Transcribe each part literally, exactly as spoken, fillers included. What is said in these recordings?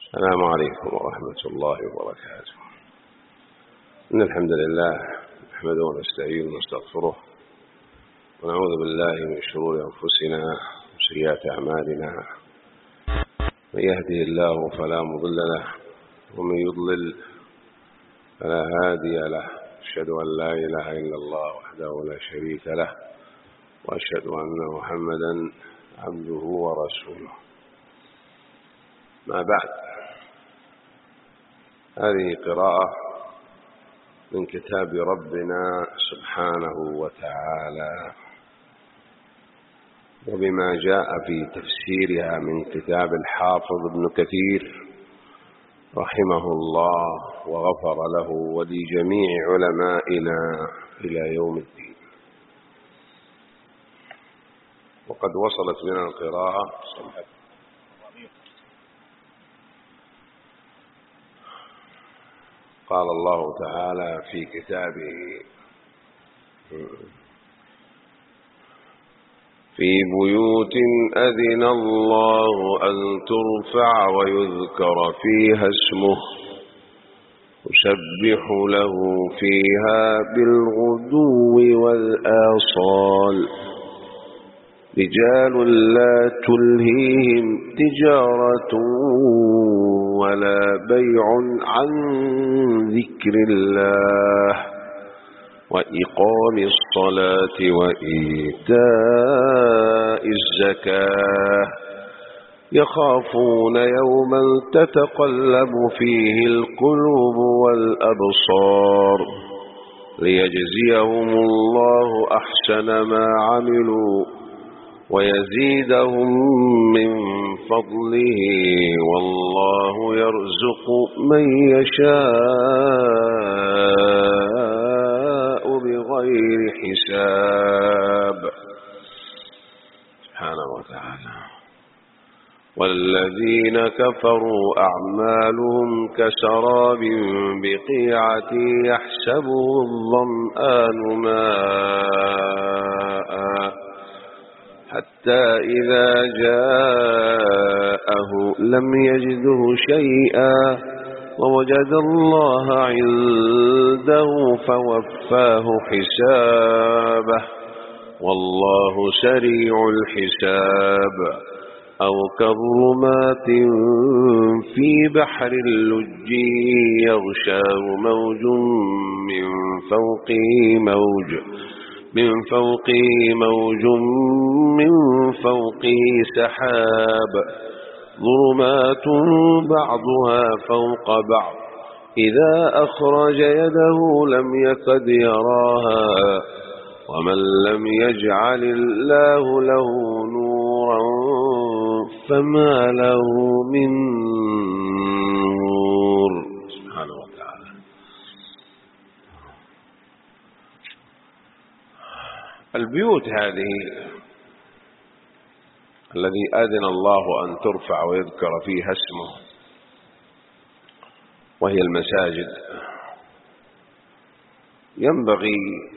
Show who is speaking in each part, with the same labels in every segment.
Speaker 1: السلام عليكم ورحمة الله وبركاته. إن الحمد لله نحمده ونستعينه ونستغفره ونعوذ بالله من شرور أنفسنا وسيئات أعمالنا. من يهده الله فلا مضل له ومن يضلل فلا هادي له. أشهد أن لا إله إلا الله وحده لا شريك له وأشهد أن محمدا عبده ورسوله. ما بعد، هذه قراءة من كتاب ربنا سبحانه وتعالى، وبما جاء في تفسيرها من كتاب الحافظ ابن كثير رحمه الله وغفر له ولجميع علمائنا إلى يوم الدين. وقد وصلت بنا القراءة قال الله تعالى في كتابه: في بيوت أذن الله أن ترفع ويذكر فيها اسمه يسبح له فيها بالغدو والآصال رجال لا تلهيهم تجارة ولا بيع عن ذكر الله وإقام الصلاة وإيتاء الزكاة يخافون يوما تتقلب فيه القلوب والأبصار ليجزيهم الله أحسن ما عملوا ويزيدهم من فضله والله يرزق من يشاء بغير حساب. سبحانه وتعالى. والذين كفروا أعمالهم كسراب بقيعة يحسبه الظمآن ماء حتى إذا جاءه لم يجده شيئا ووجد الله عنده فوفاه حسابه والله سريع الحساب. أو كظلمات في بحر اللج يغشاه موج من فوقه موج من فوقه موج من فوقه سحاب ظلمات بعضها فوق بعض إذا أخرج يده لم يكد يراها ومن لم يجعل الله له نورا فما له من نور. سبحانه وتعالى. البيوت هذه الذي أذن الله أن ترفع ويذكر فيها اسمه وهي المساجد، ينبغي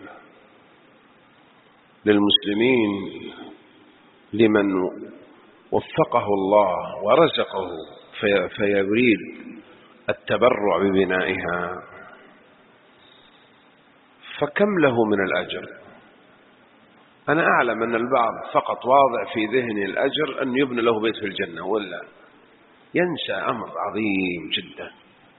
Speaker 1: للمسلمين لمن وفقه الله ورزقه في فيريد التبرع ببنائها فكم له من الأجر. أنا أعلم أن البعض فقط واضع في ذهن الأجر أن يبنى له بيت في الجنة، ولا ينسى أمر عظيم جدا.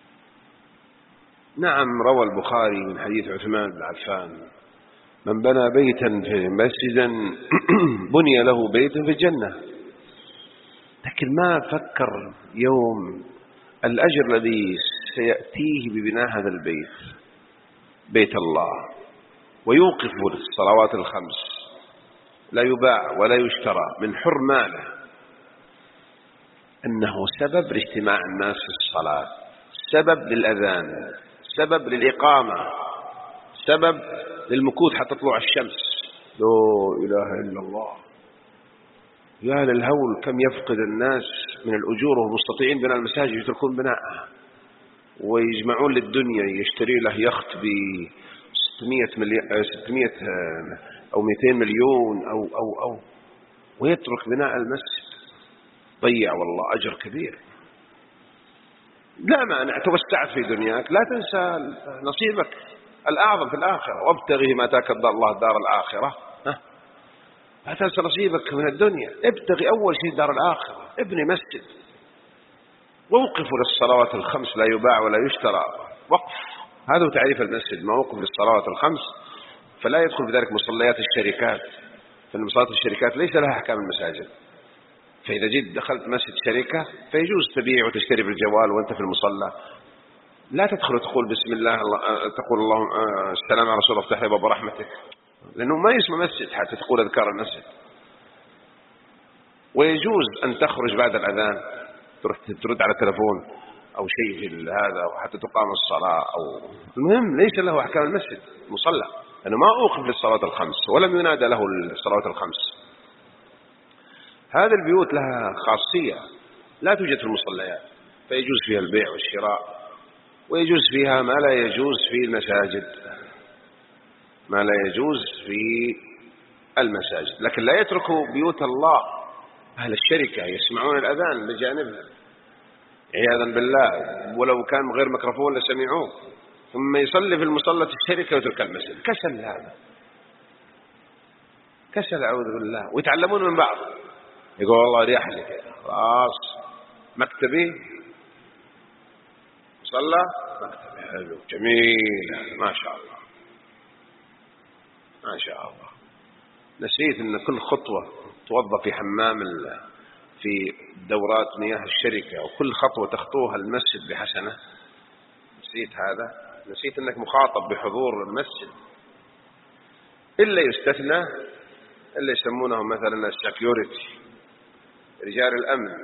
Speaker 1: نعم، روى البخاري من حديث عثمان بن عفان: من بنى بيتا في مسجدا بني له بيت في الجنة. لكن ما فكر يوم الأجر الذي سيأتيه ببناء هذا البيت، بيت الله، ويوقف الصلوات الخمس، لا يباع ولا يشترى من حر ماله، أنه سبب لاجتماع الناس في الصلاة، سبب للأذان، سبب للإقامة، سبب للمكوث حتى طلوع الشمس. لا إله إلا الله. يا للهول كم يفقد الناس من الأجور وهم مستطيعين بناء المساجد يتركون بناءها ويجمعون للدنيا، يشتري له يخت ب ستمائة أو مئتين مليون أو أو أو ويترك بناء المسجد. ضيع والله أجر كبير. لا مانع، توسعت في دنياك، لا تنسى نصيبك الأعظم في الآخرة، وابتغي ما آتاك الله الدار الآخرة. ها؟ لا تنسى نصيبك من الدنيا، ابتغي أول شيء دار الآخرة. ابني مسجد، ووقف للصلوات الخمس لا يباع ولا يشترى. وقف، هذا هو تعريف المسجد، موقف للصلوات الخمس، فلا يدخل في ذلك مصليات الشركات، فإن مصليات الشركات ليس لها أحكام المساجد. فإذا جيت دخلت مسجد شركة فيجوز تبيع وتشتري بالجوال وأنت في المصلى، لا تدخل تقول بسم الله, الله تقول اللهم السلام على رسول الله افتح لي باب رحمتك، لأنه ما يسمى مسجد حتى تقول أذكار المسجد. ويجوز أن تخرج بعد الأذان تروح ترد على التلفون أو شيء في هذا، وحتى تقام الصلاة، أو المهم ليس له أحكام المسجد مصلى، لأنه ما أوقف للصلاة الخمس ولم ينادى له الصلاة الخمس. هذه البيوت لها خاصية لا توجد في المصليات، فيجوز فيها البيع والشراء، ويجوز فيها ما لا يجوز في المساجد، ما لا يجوز في المساجد. لكن لا يتركوا بيوت الله أهل الشركة يسمعون الأذان بجانبها عياذا بالله، ولو كان غير ميكروفون لسمعوه، ثم يصلي في المصلى الشركة ويترك المسجد. كسل هذا، كسل أعوذ بالله. ويتعلمون من بعض، يقول والله ريح لي كذا، خلاص مكتبي صلى مكتبي حلو جميل ما شاء الله ما شاء الله. نسيت أن كل خطوة توظف في حمام في دورات مياه الشركة، وكل خطوة تخطوها المسجد بحسنة. نسيت هذا، نسيت أنك مخاطب بحضور المسجد، إلا يستثنى اللي يسمونهم مثلا السكيورتي، رجال الأمن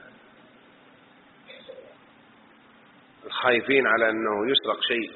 Speaker 1: الخايفين على أنه يسرق شيء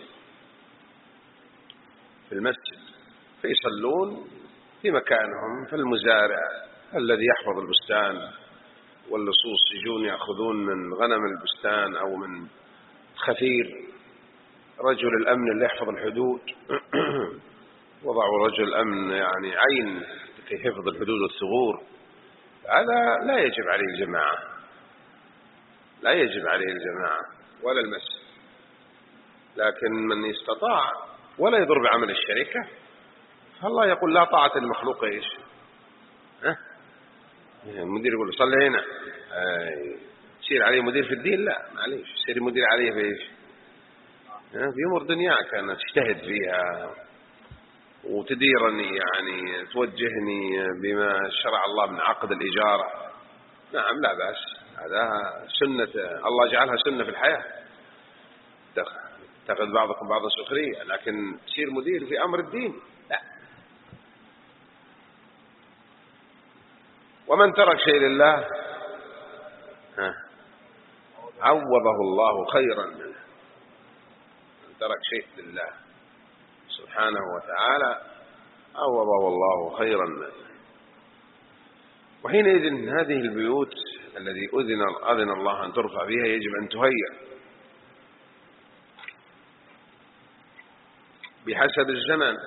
Speaker 1: في المسجد، فيصلون في مكانهم. فالمزارع الذي يحفظ البستان واللصوص يجون يأخذون من غنم البستان أو من خفير رجل الأمن اللي يحفظ الحدود وضعوا رجل الأمن يعني عين في حفظ الحدود والثغور. هذا لا يجب عليه الجماعة، لا يجب عليه الجماعة ولا المسجد. لكن من استطاع ولا يضر بعمل الشركة، فالله يقول لا طاعة للمخلوق. ايش ها؟ المدير يقول صلي هنا، يصير عليه مدير في الدين؟ لا معليش، يصير مدير عليه في ايش؟ في امور دنياك انا تجتهد فيها وتديرني، يعني توجهني بما شرع الله من عقد الإجارة. نعم لا بأس، هذا سنة الله جعلها سنة في الحياة، تأخذ بعضكم بعض سخرية، لكن تصير مدير في أمر الدين لا. ومن ترك شيء لله عوضه الله خيرا منه. من ترك شيء لله سبحانه وتعالى عوضه الله خيرا منه. وحينئذ هذه البيوت الذي أذن, أذن الله أن ترفع فيها يجب أن تهيأ بحسب الزمان.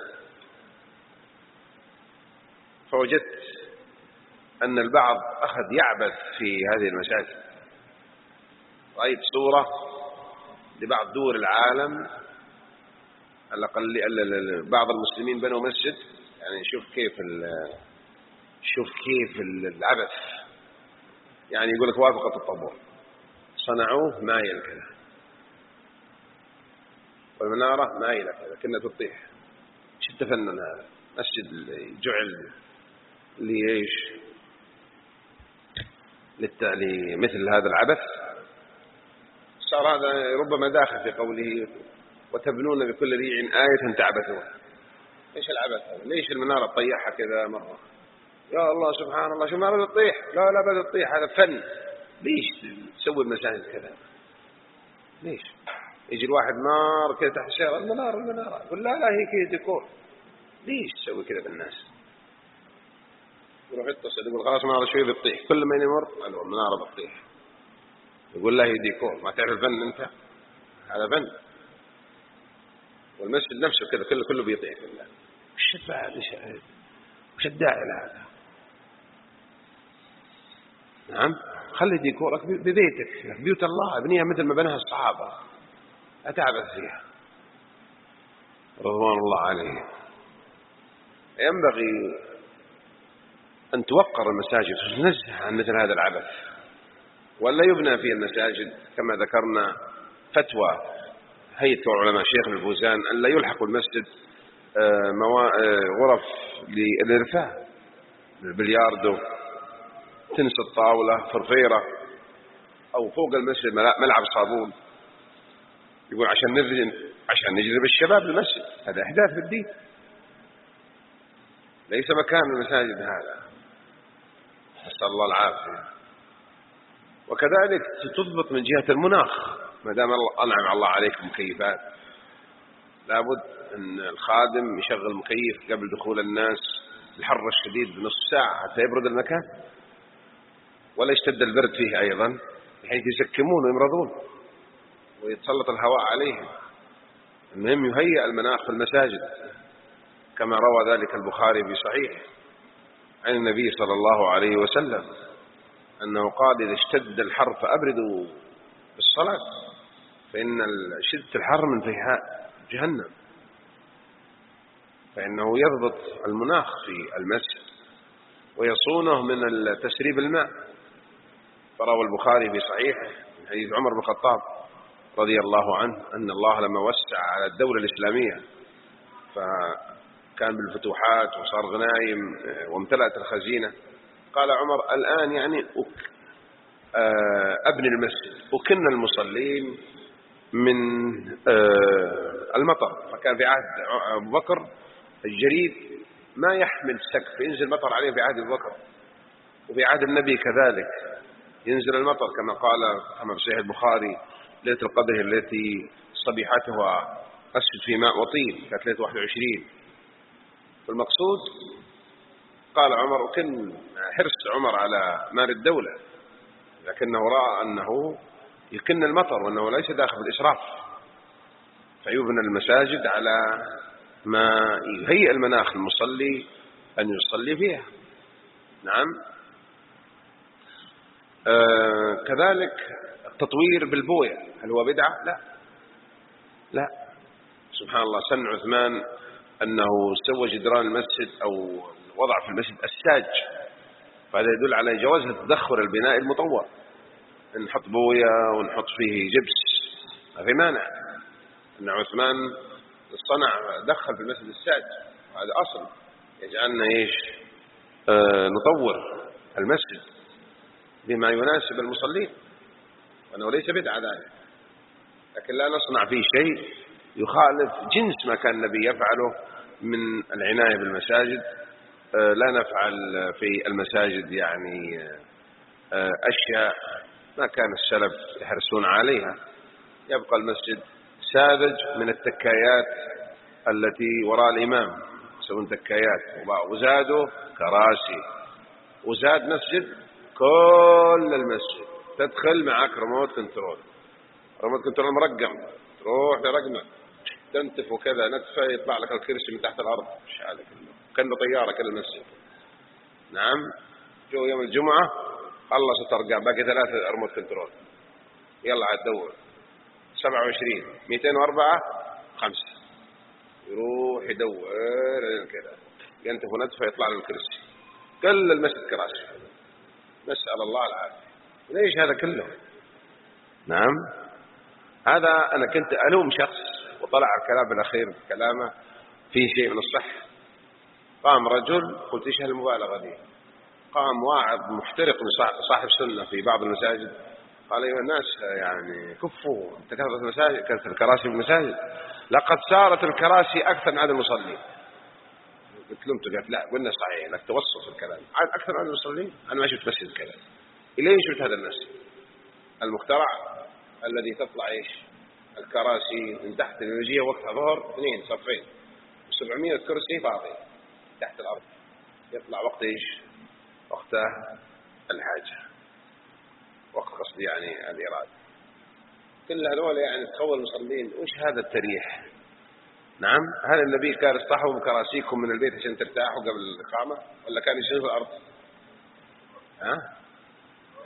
Speaker 1: فوجدت أن البعض أخذ يعبث في هذه المساجد. رأيت صورة لبعض دول العالم على الأقل بعض المسلمين بنوا مسجد، يعني شوف كيف شوف كيف العبث، يعني يقول لك وافق التطور، صنعوه مايل كذا والمنارة مايلة كذا كأنها تطيح. ايش التفنن هذا؟ مسجد جعل ليش لمثل هذا العبث. صار هذا ربما داخل في قوله وتبنون بكل ريع آية تعبثون. ايش العبث هذا؟ ليش المنارة تطيحها كذا مرة؟ يا الله سبحان الله، شو ما بدها تطيح؟ لا لا بدها تطيح، هذا فن. ليش تسوي المساجد كذا؟ ليش يجي الواحد نار كذا تحت الشارع المنارة المنارة يقول لا لا هي كذا ديكور. ليش تسوي كذا بالناس؟ يروح يتصل يقول خلاص منارة شوي بتطيح، كل ما يمر قالوا المنارة بتطيح، يقول لا هي ديكور. ما تعرف الفن انت؟ هذا فن. والمسجد نفسه كذا كله كله بيطيح بالله. وش الداعي وش الداعي لهذا؟ نعم خلي ديكورك ببيتك، بيوت الله ابنيها مثل ما بناها الصحابة، أتعبث فيها رضوان الله عليه. ينبغي أن توقر المساجد وتنزه عن مثل هذا العبث، ولا يبنى في المساجد كما ذكرنا فتوى هيئة العلماء شيخ الفوزان أن لا يلحق المسجد غرف للإرفاه، البلياردو، تنس الطاولة، فرفيرة، أو فوق المسجد ملعب صابون، يقول عشان نجذب عشان نجذب الشباب للمسجد. هذا إحداث في الدين، ليس مكان المساجد هذا، نسأل الله العافية. وكذلك تضبط من جهة المناخ، ما دام أنعم الله عليك مكيفات، لابد أن الخادم يشغل مكيف قبل دخول الناس الحر الشديد بنصف ساعة حتى يبرد المكان، ولا يشتد البرد فيه أيضا بحيث يسكمون ويمرضون ويتسلط الهواء عليهم. المهم يهيئ المناخ في المساجد كما روى ذلك البخاري في صحيح عن النبي صلى الله عليه وسلم أنه قال إذا اشتد الحر فأبردوا بالصلاة فإن شدة الحر من فيحاء جهنم، فإنه يضبط المناخ في المسجد ويصونه من تسريب الماء. فروى البخاري في صحيحه من حديث عمر بن الخطاب رضي الله عنه أن الله لما وسع على الدولة الإسلامية فكان بالفتوحات وصار غنايم وامتلأت الخزينة، قال عمر الآن يعني أبني المسجد وكن المصلين من المطر. فكان في عهد أبو بكر الجريد ما يحمل سقف، ينزل مطر عليه في عهد أبو بكر، وفي عهد النبي كذلك ينزل المطر كما قال كما في صحيح البخاري ليلة القدر التي صبيحتها أسجد في ماء وطين كانت ليلة واحد وعشرين. فالمقصود قال عمر وكن حرص عمر على مال الدولة، لكنه رأى أنه يكن المطر وأنه ليس داخل بالإسراف، فيبنى المساجد على ما يهيئ المناخ المصلي أن يصلي فيها. نعم. آه كذلك التطوير بالبوية هل هو بدعة؟ لا لا. سبحان الله، سن عثمان أنه سوى جدران المسجد أو وضع في المسجد الساج، فهذا يدل على جواز تدخل البناء المطور، نحط بوية ونحط فيه جبس ما في مانع. أن عثمان صنع دخل في المسجد الساج، هذا أصل يجعلنا إيش آه نطور المسجد بما يناسب المصلين، وأنه ليس بدعة ذلك، لكن لا نصنع فيه شيء يخالف جنس ما كان النبي يفعله من العناية بالمساجد. آه لا نفعل في المساجد يعني آه أشياء ما كان السلف يحرصون عليها. يبقى المسجد ساذج من التكايات التي وراء الإمام، يسوون تكايات وزادوا كراسي، وزاد مسجد كل المسجد تدخل معك ريموت كنترول، ريموت كنترول مرقم، تروح لرقمه تنتف وكذا نتفه يطلع لك الكرسي من تحت الأرض شعالك كأنه طيارة كل المسجد. نعم. جو يوم الجمعة خلص ترقى باقي ثلاثة ريموت كنترول، يلا عاد دور سبعة وعشرين مئتين وأربعة خمسة، يروح يدور كذا ينتف ونتفه يطلع له الكرسي، كل المسجد كراسي، نسأل الله العافية. ليش هذا كله؟ نعم. هذا أنا كنت ألوم شخص وطلع الكلام الأخير كلامه فيه شيء من الصح. قام رجل قلت إيش هالمبالغة دي، قام واعظ محترق صاحب سنة في بعض المساجد قال أيها الناس يعني كفوا أنت كثرت المساجد كثرت الكراسي في المساجد، لقد صارت الكراسي أكثر من عدد المصلين. قلت لهم قالت لا قلنا صحيح لك توسط في الكلام، عاد أكثر من عدد المصلين أنا ما شفت مسجد كذا. إليه شفت هذا المسجد المخترع الذي تطلع إيش الكراسي من تحت النجية وقتها ظهر اثنين صفين وسبعمائة كرسي فاضي تحت الأرض، يطلع وقت إيش وقته الحاجة، وقت قصدي يعني الإرادة. كل هذول يعني تخول المصلين، وش هذا التريح؟ نعم. هل النبي كان اصطحوا بكراسيكم من البيت عشان ترتاحوا قبل الإقامة، ولا كان يشيلوا في الأرض؟ ها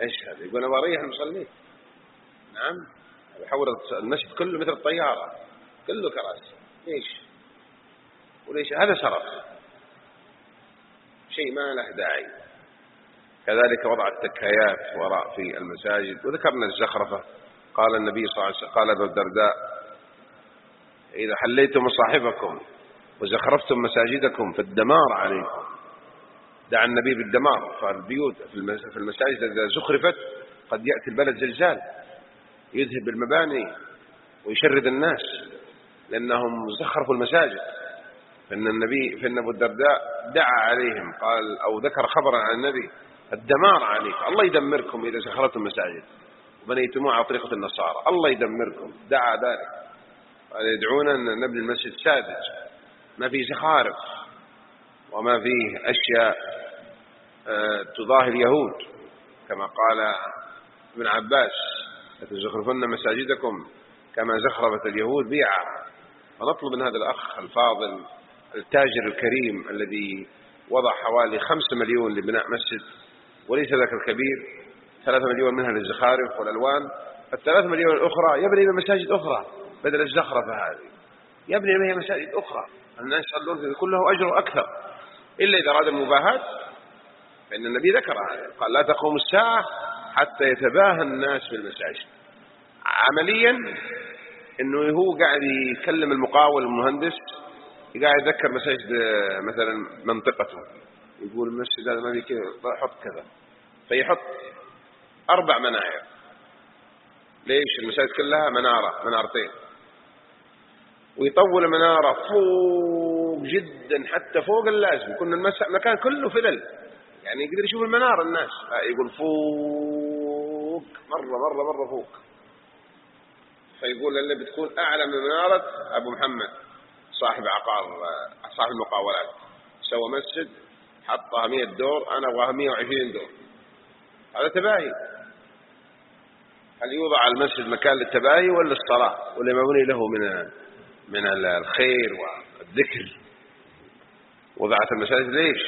Speaker 1: إيش هذا؟ يقول أنا بريح المصلين. نعم، يحول المسجد كله مثل الطيارة، كله كراسي. ليش؟ وليش؟ هذا سرف، شيء ما له داعي. كذلك وضع التكهيات وراء في المساجد. وذكرنا الزخرفة. قال النبي صلى الله عليه وسلم، قال ابو الدرداء: إذا حليتم مصاحبكم وزخرفتم مساجدكم فالدمار عليكم. دعا النبي بالدمار. فالبيوت في المساجد إذا زخرفت قد يأتي البلد زلزال يذهب المباني ويشرد الناس لأنهم زخرفوا المساجد. فإن النبي فإن أبو الدرداء دعا عليهم، قال أو ذكر خبرا عن النبي: الدمار عليك، الله يدمركم إذا زخرفتم المساجد وبنيتموها على طريقة النصارى، الله يدمركم. دعا ذلك. قال: يدعونا أن نبني المسجد ساذج ما فيه زخارف وما فيه أشياء تضاهي اليهود، كما قال ابن عباس: لتزخرفن مساجدكم كما زخرفت اليهود بيعا. فنطلب من هذا الأخ الفاضل التاجر الكريم الذي وضع حوالي خمسة مليون لبناء مسجد وليس ذاك الكبير، ثلاثة مليون منها للزخارف والألوان، الثلاث مليون الأخرى يبني مساجد أخرى بدل الزخرفة هذه، يبني بها مساجد أخرى الناس يصلون يكون له أجر أكثر. إلا إذا أراد المباهات فإن النبي ذكر هذا، قال: لا تقوم الساعة حتى يتباهى الناس بالمساجد. عمليا إنه هو قاعد يكلم المقاول المهندس، قاعد يذكر مساجد مثلا منطقته، يقول المسجد هذا ما فيه كذا، يحط كذا، فيحط أربع مناير. ليش؟ المساجد كلها منارة منارتين، ويطول المنارة فوق جدا حتى فوق اللازم، يكون المكان كله فلل يعني يقدر يشوف المنارة الناس. يقول فوق مرة مرة مرة فوق. فيقول اللي بتكون أعلى من منارة أبو محمد صاحب عقار صاحب المقاولات سوى مسجد حطها مئة دور، أنا أبغاها مئة وعشرين دور. هذا تباهي. هل يوضع المسجد مكان للتباهي ولا الصلاة ولا مبني له من من الخير والذكر؟ وضعت المساجد ليش؟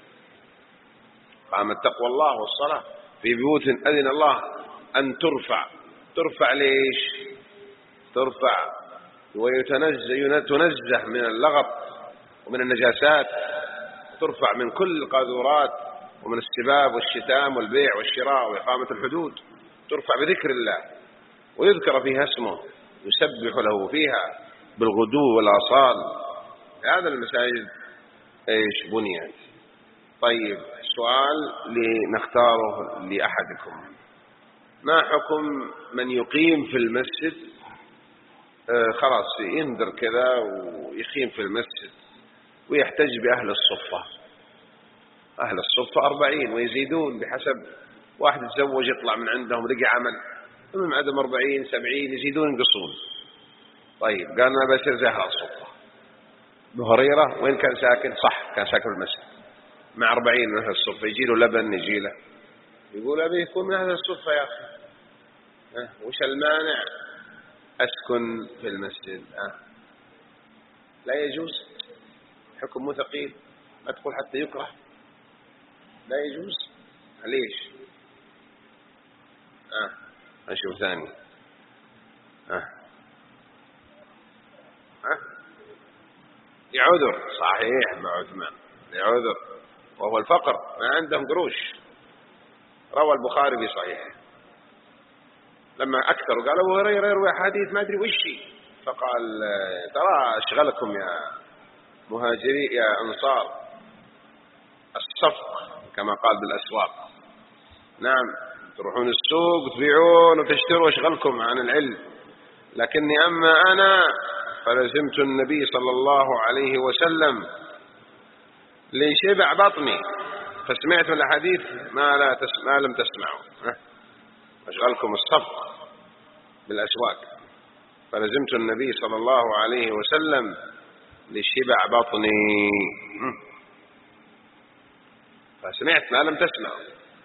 Speaker 1: قامت تقوى الله والصلاة في بيوت أذن الله أن ترفع. ترفع ليش؟ ترفع ويتنزه تنزه من اللغط ومن النجاسات، ترفع من كل القاذورات ومن السباب والشتام والبيع والشراء وإقامة الحدود. ترفع بذكر الله ويذكر فيها اسمه، يسبح له فيها بالغدو والآصال. هذا المساجد ايش بنيت. طيب، سؤال لنختاره لأحدكم: ما حكم من يقيم في المسجد آه خلاص ينذر كذا ويقيم في المسجد ويحتج بأهل الصفة؟ أهل الصفة أربعين ويزيدون بحسب، واحد يتزوج يطلع من عندهم لقي عمل، من عدم أربعين سبعين يزيدون ينقصون. طيب، قال أنا بصير زي أهل الصفة. أبو هريرة وين كان ساكن؟ صح، كان ساكن في المسجد مع أربعين من أهل الصفة، يجي له لبن يجي له، يقول أبي يكون من أهل الصفة يا أخي، أه؟ وش المانع أسكن في المسجد؟ أه؟ لا يجوز، حكم مو ثقيل، ما تقول حتى يكره، لا يجوز. ليش؟ أه نشوف ثاني. أه أه يعذر، صحيح، مع عثمان يعذر وهو الفقر، ما عندهم قروش. روى البخاري في صحيحه لما أكثروا قال أبو هريرة يروي حديث ما أدري وشي، فقال: ترى أشغلكم يا مهاجري يا أنصار الصفق، كما قال بالأسواق. نعم، تروحون السوق وتبيعون وتشتروا أشغلكم عن العلم، لكني أما أنا فلزمت النبي صلى الله عليه وسلم لشبع بطني، فسمعت الحديث ما لا تس... ما لم تسمعوا. أشغلكم الصفق بالأسواق، فلزمت النبي صلى الله عليه وسلم لشبع بطني، فسمعت ما لم تسمعوا.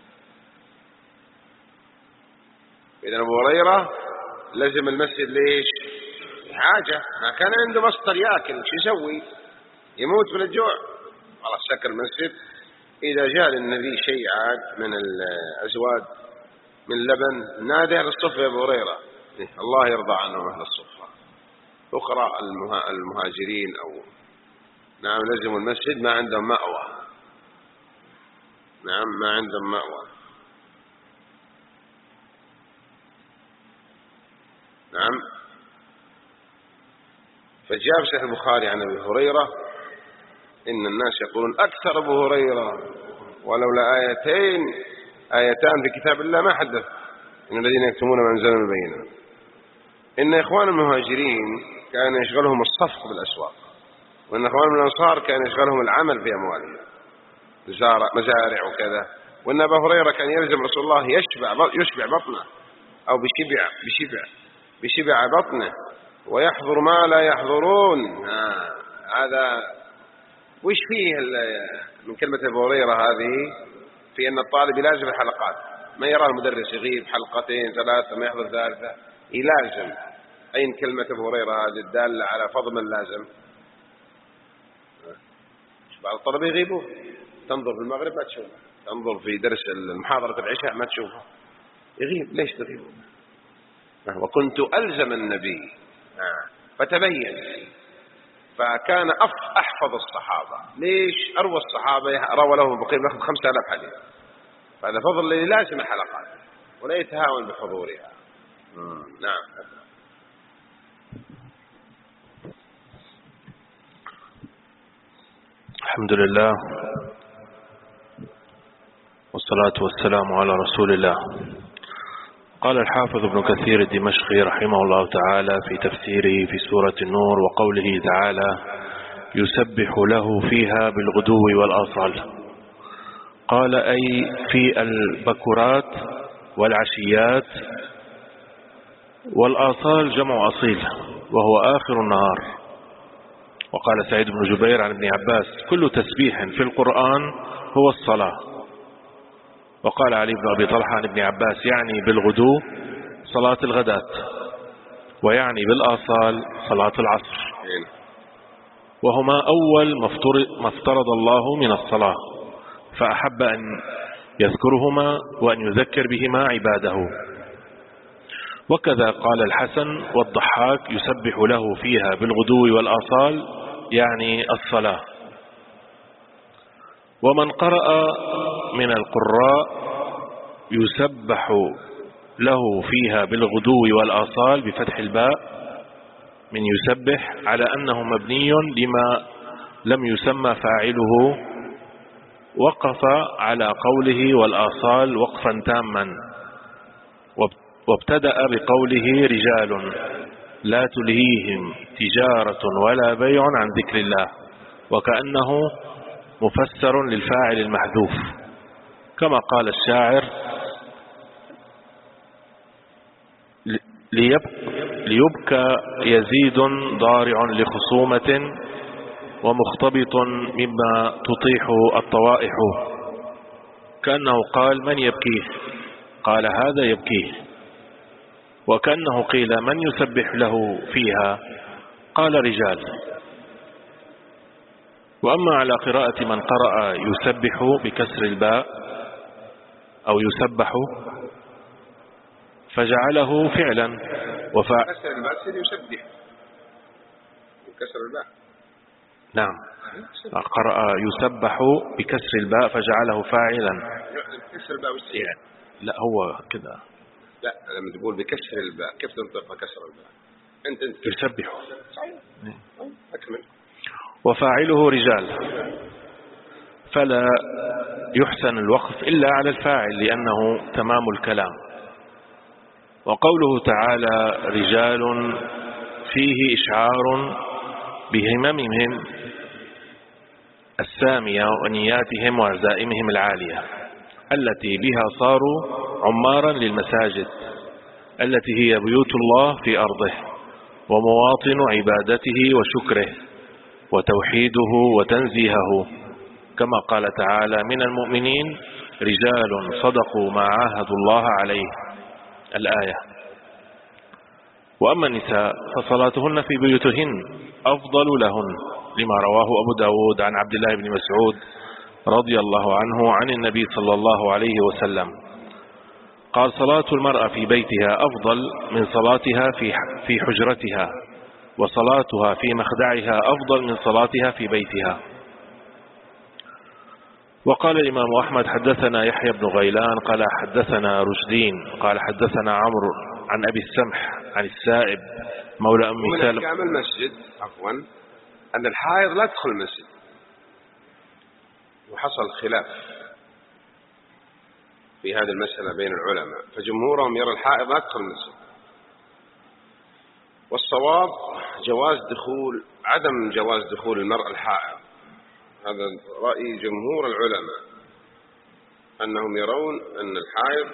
Speaker 1: إذن أبو هريرة لزم المسجد ليش؟ حاجة، ما كان عنده مصدر يأكل، شو يسوي؟ يموت من الجوع، خلاص سكر المسجد. إذا جاء للنبي شيء عاد من الأزواج من لبن. نادى أهل الصفة يا أبو هريرة، الله يرضى عنهم أهل الصفة، فقراء المهاجرين أو نعم لزموا المسجد، ما عندهم مأوى، نعم ما عندهم مأوى، نعم. فجاء في صحيح البخاري عن أبي هريرة إن الناس يقولون أكثر أبو هريرة ولولا آيتين آيتان في كتاب الله ما حدث إن الذين يكتمون ما أنزل من البينات. إن إخوان المهاجرين كان يشغلهم الصفق بالأسواق، وإن إخوان الأنصار كان يشغلهم العمل في أموالهم، مزارع وكذا. وإن أبا هريرة كان يلزم رسول الله يشبع يشبع بطنه أو بشبع بشبع بشبع بطنه ويحضر ما لا يحضرون. آه. هذا وش فيه من كلمة أبو هريرة هذه؟ في أن الطالب يلازم الحلقات، ما يرى المدرس يغيب حلقتين ثلاثة ما يحضر ثالثة، يلازم. أين كلمة أبو هريرة هذه الدالة على فضل من لازم؟ بعض الطلبة يغيبوا، تنظر في المغرب ما تشوفه، تنظر في درس المحاضرة العشاء ما تشوفه، يغيب. ليش تغيبوا؟ وكنت ألزم النبي فتبين. فكان أحفظ الصحابة. ليش؟ أروى الصحابة روى لهم بقيم ناخذ خمسة آلاف حديث. فهذا فضل الذي لازم الحلقات ولا يتهاون بحضورها. نعم.
Speaker 2: الحمد لله والصلاة والسلام على رسول الله. قال الحافظ ابن كثير الدمشقي رحمه الله تعالى في تفسيره في سورة النور وقوله تعالى يسبح له فيها بالغدو والآصال، قال أي في البكرات والعشيات، والآصال جمع أصيل وهو آخر النهار. وقال سعيد بن جبير عن ابن عباس كل تسبيح في القرآن هو الصلاة. وقال علي بن أبي طلحة عن ابن عباس يعني بالغدو صلاة الغداة، ويعني بالآصال صلاة العصر، وهما أول ما افترض الله من الصلاة، فأحب أن يذكرهما وأن يذكر بهما عباده. وكذا قال الحسن والضحاك يسبح له فيها بالغدو والآصال يعني الصلاة. ومن قرأ من القراء يسبح له فيها بالغدو والآصال بفتح الباء من يسبح على أنه مبني لما لم يسمى فاعله، وقف على قوله والآصال وقفا تاما، وابتدأ بقوله رجال لا تلهيهم تجارة ولا بيع عن ذكر الله، وكأنه مفسر للفاعل المحذوف، كما قال الشاعر ليبكى يزيد ضارع لخصومة ومختبط مما تطيح الطوائح، كأنه قال من يبكيه؟ قال هذا يبكيه. وكأنه قيل من يسبح له فيها؟ قال رجال. وأما على قراءة من قرأ يسبح بكسر الباء أو يسبح فجعله فعلا وفاء
Speaker 1: كسر الباء يسبح كسر الباء.
Speaker 2: نعم، قرأ يسبح بكسر الباء فجعله فاعلا.
Speaker 1: كسر الباء والسين.
Speaker 2: لا هو كذا.
Speaker 1: لا لما تقول بكسر الباء كيف تنطق كسر الباء؟ أنت أنت
Speaker 2: يسبح.
Speaker 1: صحيح. أكمل.
Speaker 2: وفاعله رجال، فلا يحسن الوقف إلا على الفاعل لأنه تمام الكلام. وقوله تعالى رجال فيه إشعار بهممهم السامية ونياتهم وعزائمهم العالية التي بها صاروا عمارا للمساجد التي هي بيوت الله في أرضه ومواطن عبادته وشكره وتوحيده وتنزيهه، كما قال تعالى من المؤمنين رجال صدقوا ما عاهدوا الله عليه الآية. وأما النساء فصلاتهن في بيوتهن أفضل لهن، لما رواه أبو داود عن عبد الله بن مسعود رضي الله عنه عن النبي صلى الله عليه وسلم قال صلاة المرأة في بيتها أفضل من صلاتها في في حجرتها، وصلاتها في مخدعها أفضل من صلاتها في بيتها. وقال الإمام أحمد حدثنا يحيى بن غيلان قال حدثنا رشدين قال حدثنا عمرو عن أبي السمح عن السائب مولى أم سلمة.
Speaker 1: ومن أحكام المسجد عفوا أن الحائض لا تدخل المسجد، وحصل خلاف في هذه المسألة بين العلماء، فجمهورهم يرى الحائض لا تدخل المسجد، والصواب جواز دخول عدم جواز دخول المرأة الحائض. هذا رأي جمهور العلماء، أنهم يرون أن الحائض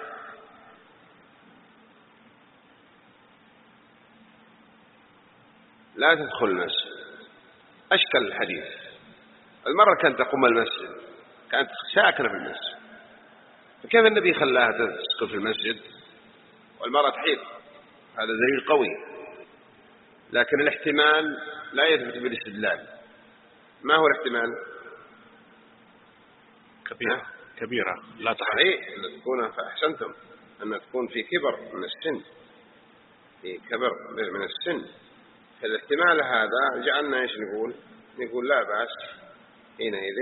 Speaker 1: لا تدخل المسجد. أشكل الحديث، المرأة كانت تقوم المسجد، كانت ساكنة في المسجد، فكيف النبي خلاها تسكن في المسجد والمرأة تحيض؟ هذا دليل قوي، لكن الاحتمال لا يثبت بالاستدلال. ما هو الاحتمال؟
Speaker 2: كبيرة كبيرة لا
Speaker 1: صحيح أن تكون، فأحسنتم أن تكون في كبر من السن، في كبر من السن. فالاحتمال هذا جعلنا إيش نقول؟ نقول لا بأس حينئذ،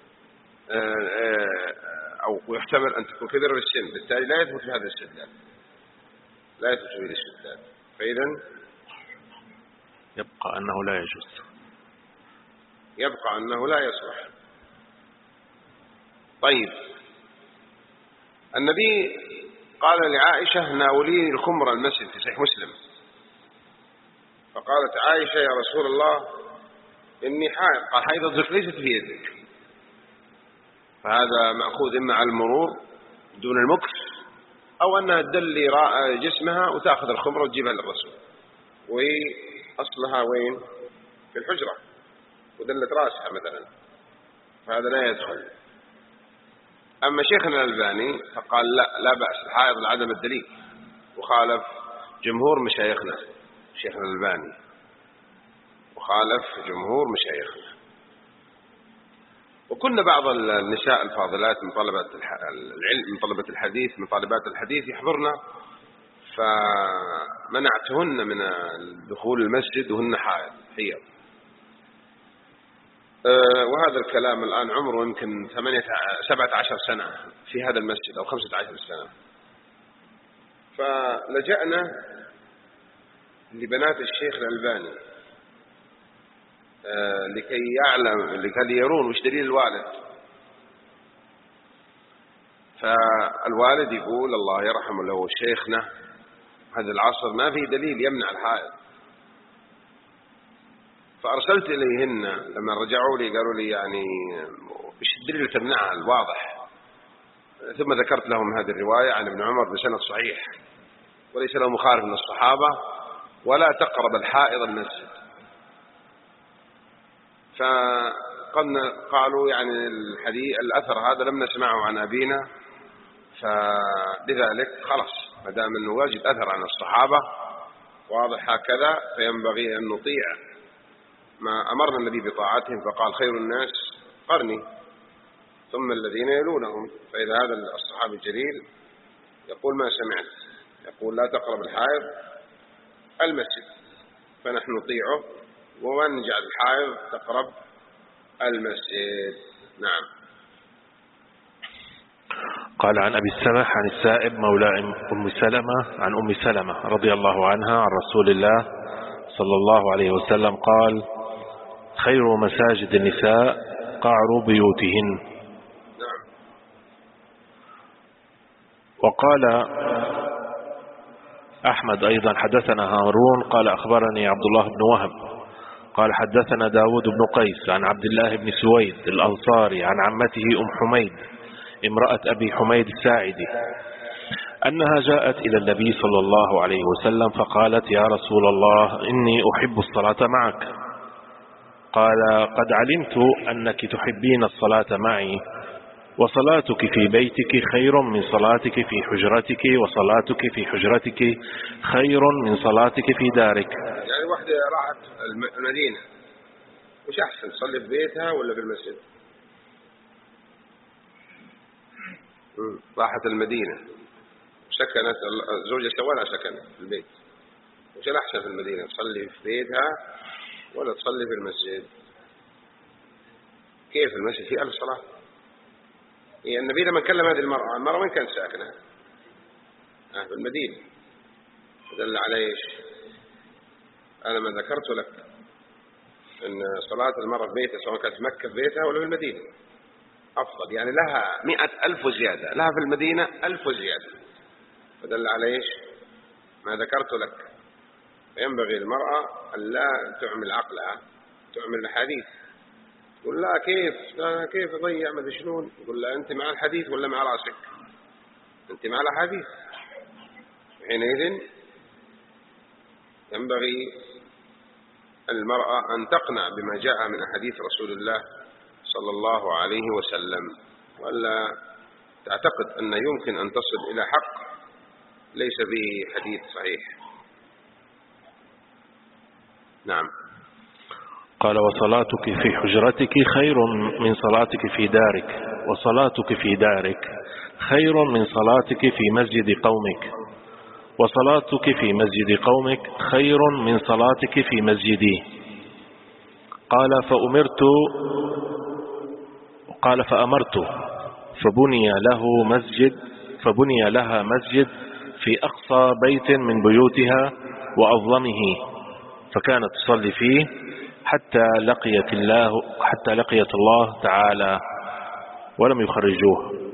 Speaker 1: أو يحتمل أن تكون كبر بالسن، بالتالي لا يثبت بهذا الاستدلال، لا يثبت بهذا الاستدلال. فإذا
Speaker 2: يبقى أنه لا يجوز،
Speaker 1: يبقى أنه لا يصلح. طيب، النبي قال لعائشة ناوليني الخمر المسجد في صحيح مسلم، فقالت عائشة يا رسول الله إني حائض، قال حيضتك ليست في يدك. فهذا مأخوذ إما على المرور دون المكس، أو أنها تدلي جسمها وتأخذ الخمر وتجيبها للرسول، وهي أصلها وين؟ في الحجرة، ودلت رأسها مثلا، فهذا لا يدخل. أما شيخنا الألباني فقال لا لا بأس الحائض لعدم الدليل، وخالف جمهور مشايخنا، شيخنا الألباني وخالف جمهور مشايخنا. وكنا بعض النساء الفاضلات من طلبة العلم، من طلبة الحديث، من طالبات الحديث يحضرنا، فمنعتهن من دخول المسجد وهن حائض حيض. وهذا الكلام الآن عمره يمكن سبعة عشر سنة في هذا المسجد أو خمسة عشر سنة. فلجأنا لبنات الشيخ الألباني لكي يعلم لكي يرون وش دليل الوالد. فالوالد يقول الله يرحمه له شيخنا هذا العصر ما في دليل يمنع الحائض. فأرسلت إليهن لما رجعوا لي قالوا لي يعني إيش الدليل اللي تمنعها الواضح. ثم ذكرت لهم هذه الرواية عن ابن عمر بسند صحيح وليس له مخالف من الصحابة، ولا تقرب الحائض المسجد. فقالوا يعني الحديث الأثر هذا لم نسمعه عن أبينا، فلذلك خلاص ما دام أنه واجد أثر عن الصحابة واضح هكذا، فينبغي أن نطيع ما أمرنا النبي بطاعتهم، فقال خير الناس قرني ثم الذين يلونهم. فإذا هذا الصحابي الجليل يقول ما سمعت، يقول لا تقرب الحائض المسجد، فنحن نطيعه وما نجعل الحائض تقرب المسجد. نعم.
Speaker 2: قال عن أبي السمح عن السائب مولى أم سلمة عن أم سلمة رضي الله عنها عن رسول الله صلى الله عليه وسلم قال خير مساجد النساء قعر بيوتهن.
Speaker 1: نعم.
Speaker 2: وقال أحمد أيضا حدثنا هارون قال أخبرني عبد الله بن وهب قال حدثنا داود بن قيس عن عبد الله بن سويد الأنصاري عن عمته أم حميد امرأة أبي حميد الساعدي أنها جاءت إلى النبي صلى الله عليه وسلم فقالت يا رسول الله إني أحب الصلاة معك. قال قد علمت أنك تحبين الصلاة معي، وصلاتك في بيتك خير من صلاتك في حجرتك، وصلاتك في حجرتك خير من صلاتك في دارك.
Speaker 1: يعني واحدة راحت المدينة وش أحسن تصلي في بيتها ولا في المسجد؟ راحت المدينة سكنت زوجة سواء سكنت في البيت، وش الأحسن في المدينة، تصلي في بيتها ولا تصلي في المسجد؟ كيف المسجد فيه ألف صلاة؟ يعني النبي لما كلم هذه المرأة، المرأة وين كانت ساكنة؟ آه في المدينة. دل على ايش؟ أنا ما ذكرت لك أن صلاة المرأة في بيتها سواء كانت في مكة في بيتها ولا في المدينة أفضل، يعني لها مئة ألف وزيادة، لها في المدينة ألف وزيادة. فدل على ايش؟ ما ذكرت لك. فينبغي المرأة أن لا تعمل عقلها، تعمل الحديث. تقول لا كيف لا كيف أضيع ما ادري شلون، يقول لا أنت مع الحديث ولا مع رأسك؟ أنت مع الحديث. حينئذ ينبغي المرأة أن تقنع بما جاء من حديث رسول الله صلى الله عليه وسلم، ولا تعتقد أن يمكن أن تصل إلى حق ليس به حديث صحيح. نعم.
Speaker 2: قال وصلاتك في حجرتك خير من صلاتك في دارك، وصلاتك في دارك خير من صلاتك في مسجد قومك، وصلاتك في مسجد قومك خير من صلاتك في مسجدي. قال فأمرت قال فأمرت فبني له مسجد فبني لها مسجد في أقصى بيت من بيوتها وأظلمه، فكانت تصلي فيه حتى لقيت الله حتى لقيت الله تعالى ولم يخرجوه.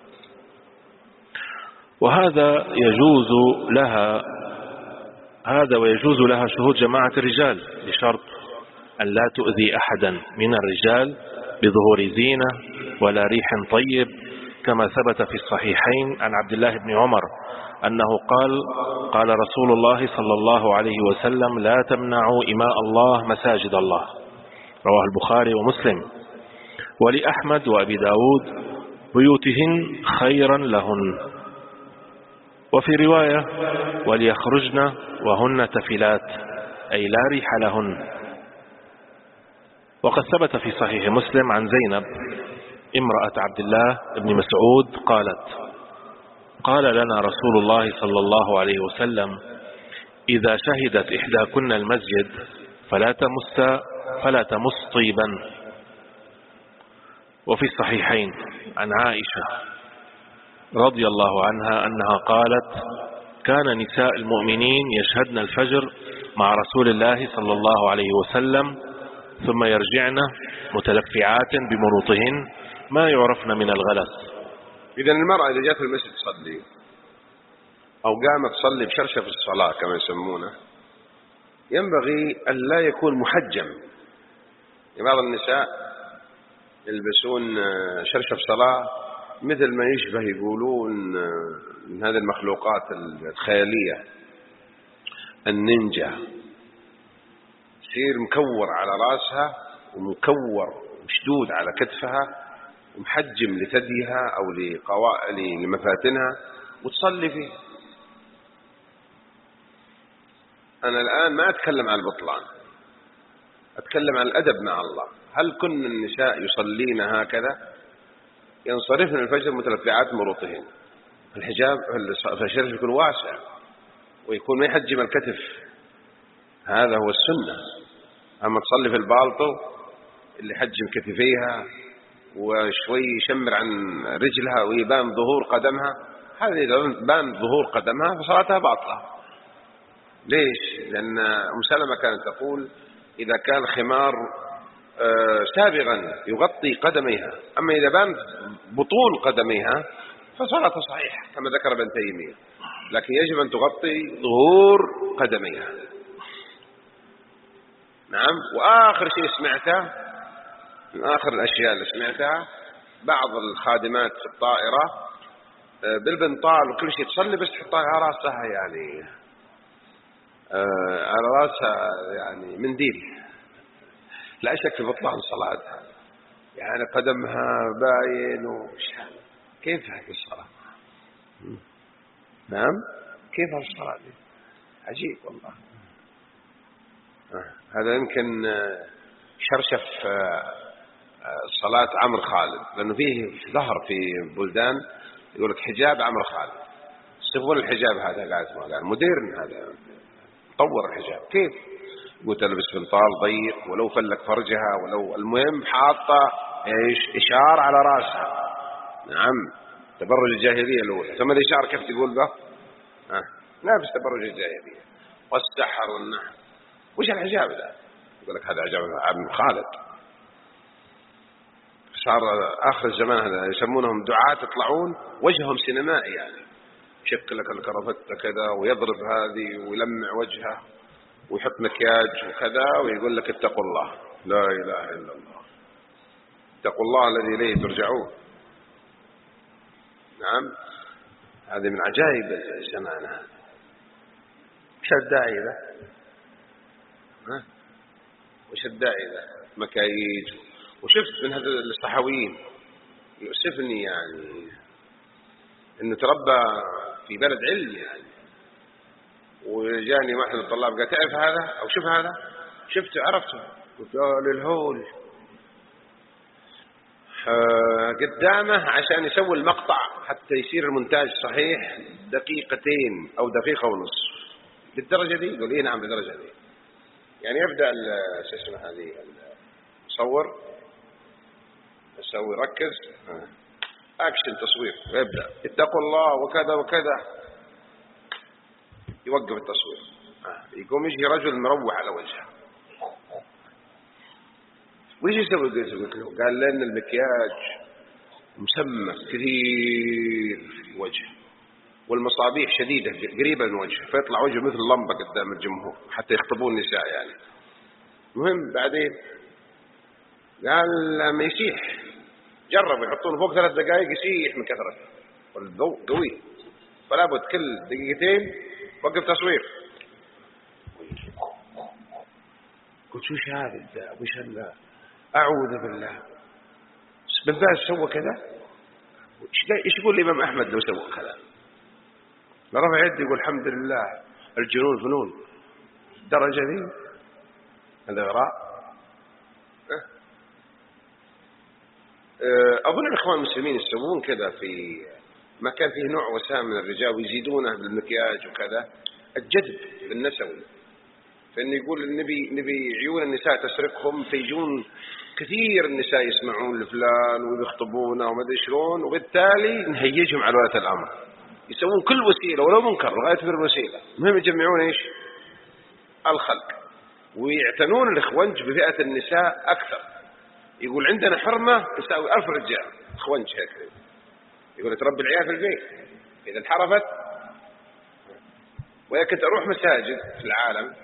Speaker 2: وهذا يجوز لها هذا ويجوز لها شهود جماعة الرجال بشرط أن لا تؤذي أحدا من الرجال بظهور زينة ولا ريح طيب، كما ثبت في الصحيحين عن عبد الله بن عمر أنه قال قال رسول الله صلى الله عليه وسلم لا تمنعوا إماء الله مساجد الله، رواه البخاري ومسلم. ولأحمد وأبي داود بيوتهن خيرا لهن. وفي رواية وليخرجن وهن تفلات، أي لا ريح لهن. وقد ثبت في صحيح مسلم عن زينب امرأة عبد الله بن مسعود قالت قال لنا رسول الله صلى الله عليه وسلم إذا شهدت إحداكن المسجد فلا تمس فلا تمس طيبا. وفي الصحيحين عن عائشة رضي الله عنها أنها قالت كان نساء المؤمنين يشهدن الفجر مع رسول الله صلى الله عليه وسلم ثم يرجعن متلفعات بمروطهن ما يعرفن من الغلس.
Speaker 1: إذن المرأة إذا جاءت المسجد تصلي أو قامت تصلي بشرشف الصلاة كما يسمونه، ينبغي أن لا يكون محجم. بعض النساء يلبسون شرشف صلاة مثل ما يشبه يقولون من هذه المخلوقات الخيالية النينجا، يصير مكور على رأسها ومكور وشدود على كتفها ومحجم لثديها أو لمفاتنها وتصلي فيه. أنا الآن ما أتكلم عن البطلان، أتكلم عن الأدب مع الله. هل كن النساء يصلين هكذا؟ ينصرفن الفجر متلفعات مروطهن، الحجاب الشرف يكون واسع ويكون ما يحجم الكتف، هذا هو السنة. أما تصلي في البالطو اللي حجم كتفيها وشوي يشمر عن رجلها ويبان ظهور قدمها، هذه إذا بان ظهور قدمها فصلاتها باطلة. ليش؟ لأن أم سلمة كانت تقول إذا كان خمار سابغا يغطي قدميها، أما إذا بان بطون قدميها فصلاتها صحيحة كما ذكر ابن تيمية، لكن يجب أن تغطي ظهور قدميها. نعم. وآخر شيء سمعته من آخر الأشياء اللي سمعتها، بعض الخادمات في الطائرة بالبنطال وكل شيء تصلي بس تحطها على رأسها، يعني على رأسها يعني منديل، لا شك في بطلان صلاتها، يعني قدمها باين وش كيف هذه الصلاة؟ نعم كيف هذه الصلاة دي؟ عجيب والله. هذا يمكن شرشف صلاة عمرو خالد، لأنه فيه ظهر في بلدان يقول لك حجاب عمرو خالد، تبغى الحجاب هذا قاعد ما قال مودرن هذا طور الحجاب كيف قلت تلبس بنطال ضيق ولو فلك فرجها ولو المهم حاطة ايش إشارة على راسها. نعم تبرج الجاهلية الأولى. ثم الإشارة كيف تقول به ها لابس تبرج الجاهلية والسحر والنحر. وش الحجاب ذا يقول لك هذا حجاب عبد خالد. صار آخر الزمان هذا يسمونهم دعاة يطلعون وجههم سينمائي يعني يشكل لك الكرفتة كذا ويضرب هذه ويلمع وجهه ويحط مكياج وكذا ويقول لك اتقوا الله. لا إله إلا الله. اتقوا الله الذي إليه ترجعون. نعم هذه من عجائب الزمان هذا. وش الداعي ذا ها وش الداعي ذا مكاييج. وشفت من هذا الصحويين يؤسفني يعني انه تربى في بلد علم يعني وجاني واحد من الطلاب قال تعرف هذا او شوف هذا شفته عرفته قلت له الهول قدامه عشان يسوي المقطع حتى يصير المونتاج صحيح دقيقتين او دقيقة ونص للدرجة دي. يقول لي نعم بالدرجة دي. يعني يبدأ شو اسمه هذه المصور يسوي ركز اكشن تصوير ويبدأ اتقوا الله وكذا وكذا يوقف التصوير يقوم يجي رجل مروح على وجهه ويجي يسوي قلت له قال لأن المكياج مسمى كثير في وجهه والمصابيح شديدة قريبة من وجهه فيطلع وجهه مثل لمبة قدام الجمهور حتى يخطبون النساء يعني. المهم بعدين قال لما يسيح جرب يحطون فوق ثلاث دقائق يسيح من كثرته والضوء قوي فلا بد كل دقيقتين وقف تصوير. قلت وش هذا وش هذا أعوذ بالله بن باز سوى كذا. ايش يقول الإمام أحمد لو سوى كذا رفع يدي يقول الحمد لله الجنون فنون الدرجة دي هذا غراء. أظن الإخوان المسلمين يسوون كذا في ما كان فيه نوع وسام من الرجال ويزيدونه بالمكياج وكذا الجذب بالنسوي فإنه يقول النبي نبي عيون النساء تسرقهم فيجون كثير النساء يسمعون لفلان ويخطبونه وما ادري شلون وبالتالي نهيجهم على ولاة الأمر. يسوون كل وسيلة ولو منكر لغاية في الوسيلة المهم يجمعون ايش الخلق ويعتنون الإخوانج بفئة النساء أكثر. يقول عندنا حرمة تساوي ألف رجال إخوانج هكذا. يقول تربي العيال في البيت إذا انحرفت. ولكن أروح مساجد في العالم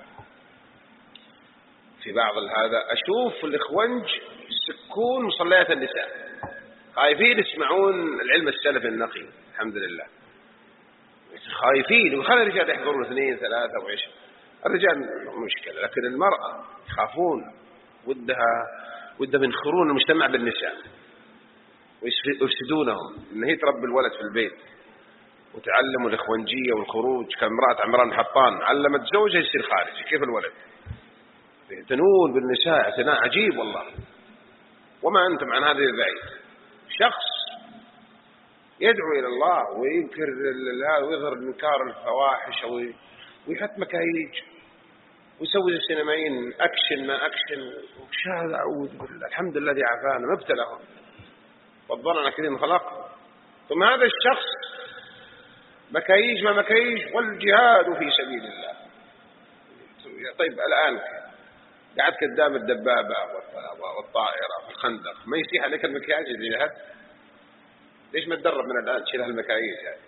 Speaker 1: في بعض هذا أشوف الإخوانج يسكون مصليات النساء خايفين يسمعون العلم السلفي النقي الحمد لله خايفين وخلي الرجال يحضرون اثنين ثلاثة وعيش. الرجال مشكلة لكن المرأة يخافون ودها ودها ينخرون المجتمع بالنساء ويفسدونهم. إن هي تربي الولد في البيت وتعلموا الإخوانجية والخروج كامرأة عمران حطان علمت زوجها يصير خارجي كيف الولد يعتنون بالنساء اعتناء عجيب والله. وما أنتم عن هذه البعيد. شخص يدعو إلى الله وينكر هذا ويظهر انكار الفواحش ويحط مكاييج ويسوي السينمائيين أكشن ما أكشن وش هذا أعوذ بالله. الحمد لله الذي عافانا ما ابتلاهم وضرنا كثير من خلق. ثم هذا الشخص مكاييج ما مكاييج والجهاد في سبيل الله. طيب الآن قاعد قدام الدبابة والطائرة في الخندق ما يسيح عليك المكياج اللي جهد. ليش ما تدرب من الآن تشيل هالمكاييج يعني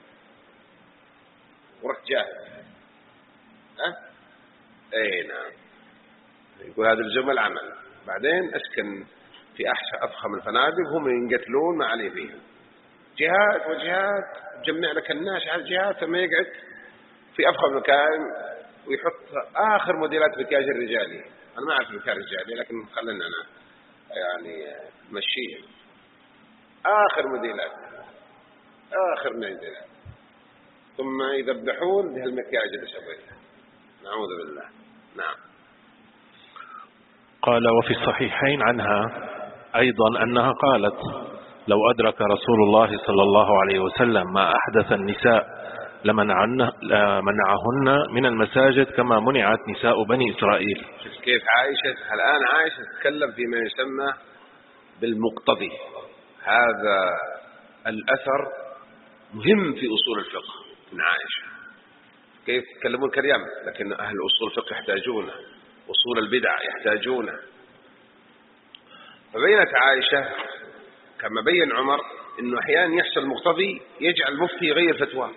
Speaker 1: ورحت جاهز ها اي نعم. يقول هذا الجمل عمل بعدين اسكن في احسن افخم الفنادق هم ينقتلون ما عليه فيهم جهاد وجهاد تجمع لك الناس على الجهاد ثم يقعد في افخم مكان ويحط اخر موديلات مكياج الرجالي. انا ما اعرف مكياج الرجالي لكن خلينا انا يعني مشيه اخر موديلات اخر موديلات ثم يذبحون بهالمكياج اللي سويته نعوذ بالله. نعم.
Speaker 2: قال وفي الصحيحين عنها أيضا أنها قالت لو أدرك رسول الله صلى الله عليه وسلم ما أحدث النساء لمنعهن لمنعهن من المساجد كما منعت نساء بني إسرائيل.
Speaker 1: شوف كيف عائشة الآن عائشة تتكلم فيما يسمى بالمقتضي. هذا الأثر مهم في أصول الفقه من عائشة. كيف تتكلمون كريم، لكن أهل أصول الفقه يحتاجونه، أصول البدع يحتاجونه. فبينت عائشة كما بين عمر إنه أحيانا يحصل مقتضي يجعل المفتي يغير فتواه.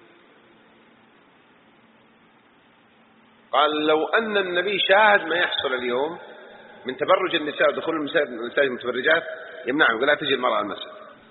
Speaker 1: قال لو أن النبي شاهد ما يحصل اليوم من تبرج النساء ودخول المساجد المتبرجات يمنعهم، قال لا تجي المرأة المسجد.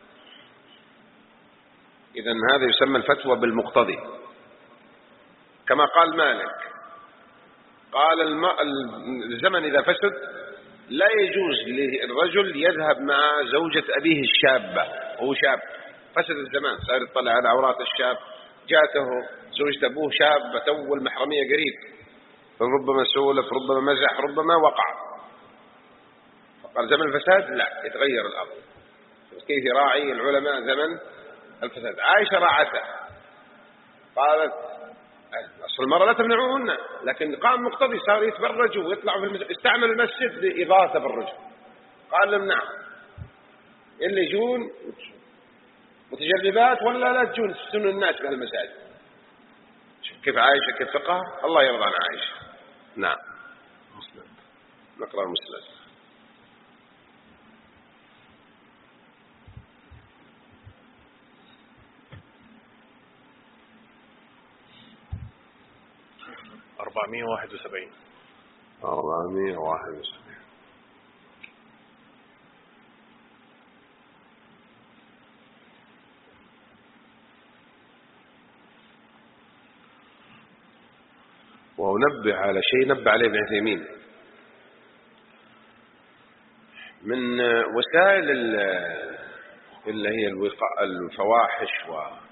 Speaker 1: إذن هذا يسمى الفتوى بالمقتضي. كما قال مالك، قال الزمن إذا فسد لا يجوز للرجل يذهب مع زوجة أبيه الشابة وهو شاب. فسد الزمان، صار يطلع على عورات الشاب، جاءته زوجة أبوه شابة تو المحرمية قريب، فربما سولف ربما مزح ربما وقع. فقال زمن الفساد لا يتغير الأمر. كيف يراعي العلماء زمن الفساد؟ عائشة راعته، قالت أصل المرأة لا تمنعوهن، لكن قام مقتضي صار يتبرجوا ويطلعوا في المسجد، استعمل المسجد لإغاثة تبرج. قال لهم نعم، اللي يجون متجربات ولا لا تجون تفتنوا الناس بهالمساجد. شوف كيف عائشة كيف فقه. الله يرضى عن عائشة. نعم. مسلم. نقرأ مسلم.
Speaker 2: أربعمائة وواحد وسبعين.
Speaker 1: أربعمائة وواحد وسبعين. ونبه على شيء نبه عليه ابن عثيمين من وسائل اللي هي الوقاء الفواحش،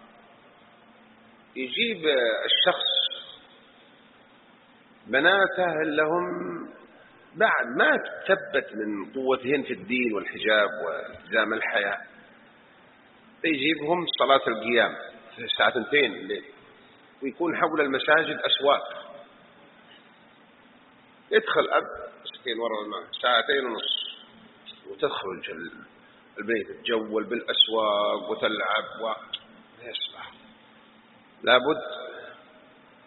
Speaker 1: ويجيب الشخص بناته لهم بعد ما تثبت من قوتهن في الدين والحجاب والتزام الحياة، يجيبهم صلاة القيام في الساعة اثنتين الليل، ويكون حول المساجد أسواق. يدخل أب مسكين وراء الماء ساعتين ونص، وتخرج البيت تتجول بالأسواق وتلعب ويسبح. لابد